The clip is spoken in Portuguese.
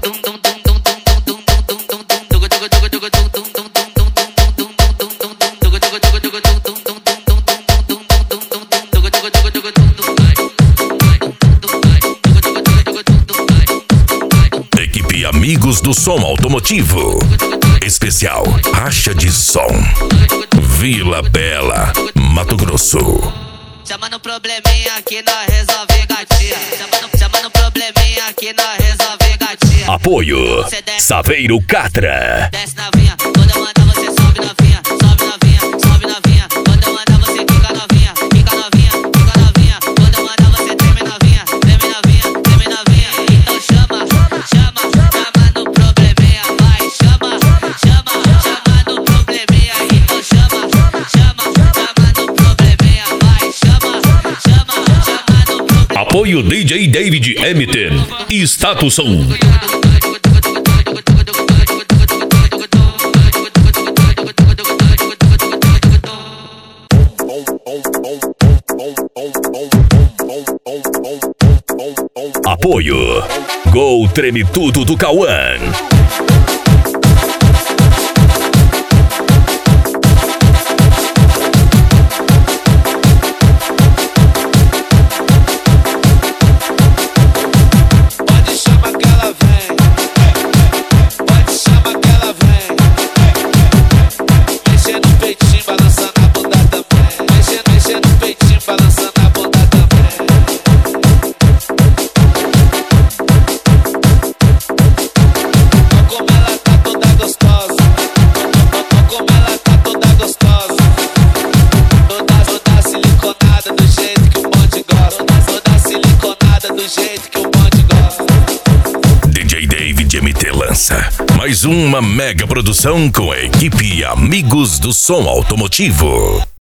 Equipe Amigos do Som Automotivo. Especial Racha de Som. Vila Bela, Mato Grosso. Chama no probleminha que nós resolve gatinha. Chama no probleminha que nós resolve gatinha. Apoio Saveiro Catra. Desce novinha, quando eu mandar você sobe novinha. Sobe novinha, sobe novinha. Quando eu mandar você quica novinha. Quica novinha, quica novinha. Quando eu mandar você treme novinha. Treme novinha, treme novinha. Então chama no probleminha. Vai, chama no probleminha. Então chama no probleminha. Vai, chama no probleminha. Apoio DJ David Emiten e Status Som. Apoio Gol Treme Tudo do Cauã. Pode chamar que ela vem. Pode chamar que ela vem. Mexendo no peitinho, balançando a bunda também. Mexendo no peitinho, balançando a bunda também. Como ela tá toda gostosa. Como ela tá toda gostosa. Toda siliconada do jeito que o bonde gosta. Toda siliconada do jeito que o bonde gosta. DJ David MT lança mais uma mega produção com a equipe Amigos do Som Automotivo.